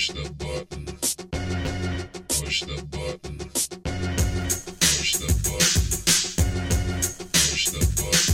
Push the button. Push the button. Push the button. Push the button.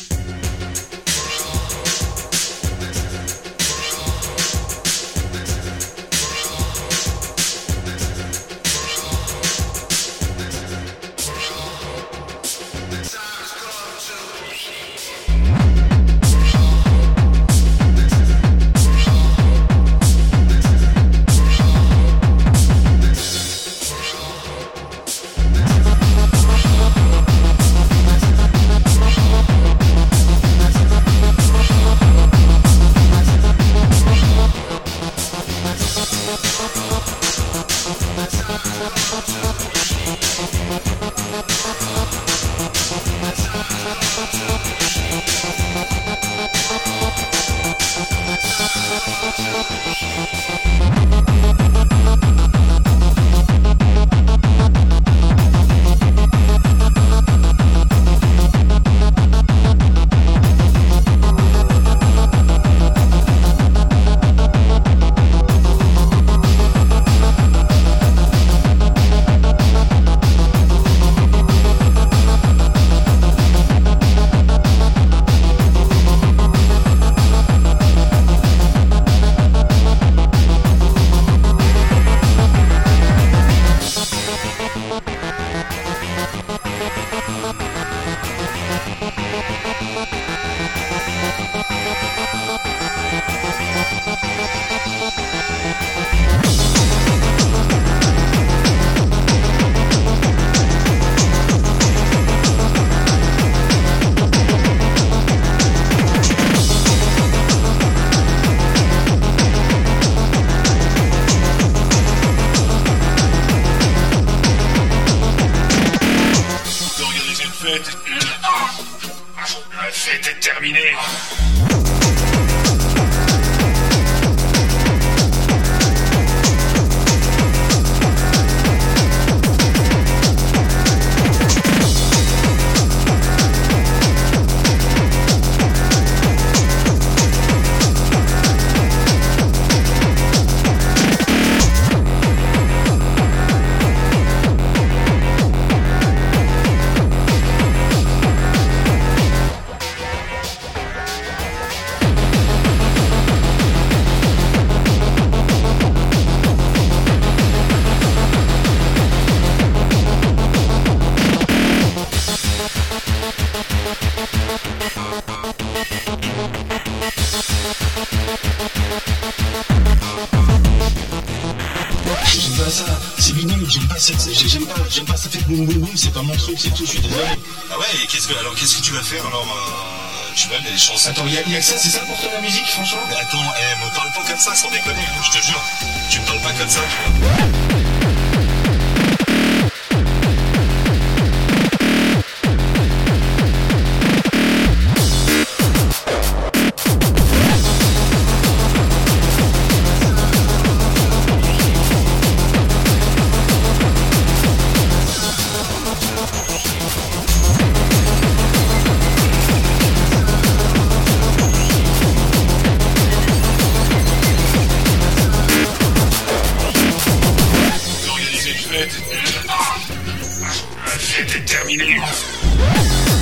La fête est terminée. J'aime pas ça, c'est minime, j'aime pas ça fait boum boum boum, c'est pas mon truc, c'est tout, je suis désolé. Ah ouais, et qu'est-ce que tu vas faire alors tu vas les chansons. Attends, y'a que ça, c'est ça pour toi la musique, franchement? Mais attends, me parle pas comme ça sans déconner, je te jure. Tu me parles pas comme ça, tu vois. La fête est terminée.